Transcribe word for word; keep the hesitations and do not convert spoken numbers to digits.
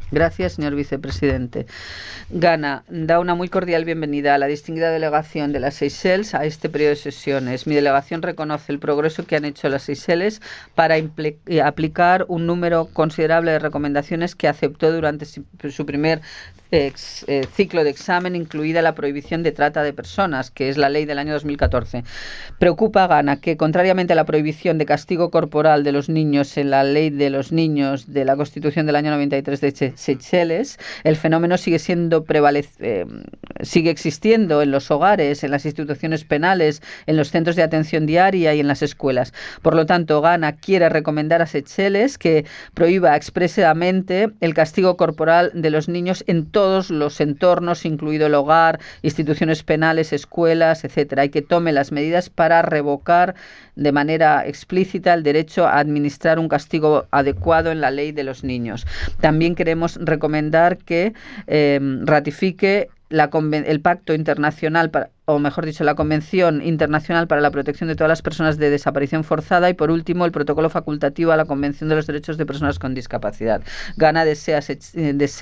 Gracias, señor vicepresidente. Ghana da una muy cordial bienvenida a la distinguida delegación de las Seychelles a este periodo de sesiones. Mi delegación reconoce el progreso que han hecho las Seychelles para aplicar un número considerable de recomendaciones que aceptó durante su primer ex, eh, ciclo de examen, incluida la prohibición de trata de personas, que es la ley del año dos mil catorce. Preocupa a Ghana que, contrariamente a la prohibición de castigo corporal de los niños en la ley de los niños de la Constitución del año noventa y tres de Seychelles, el fenómeno sigue siendo prevalece, eh, sigue existiendo en los hogares, en las instituciones penales, en los centros de atención diaria y en las escuelas. Por lo tanto, Ghana quiere recomendar a Seychelles que prohíba expresamente el castigo corporal de los niños en todos los entornos, incluido el hogar, instituciones penales, escuelas, etcétera, y que tome las medidas para revocar de manera explícita el derecho a administrar un castigo adecuado en la ley de los niños. También queremos recomendar que eh, ratifique la, el Pacto Internacional, para, o mejor dicho, la Convención Internacional para la Protección de todas las Personas de Desaparición Forzada y, por último, el Protocolo Facultativo a la Convención de los Derechos de Personas con Discapacidad. Ghana desea, desea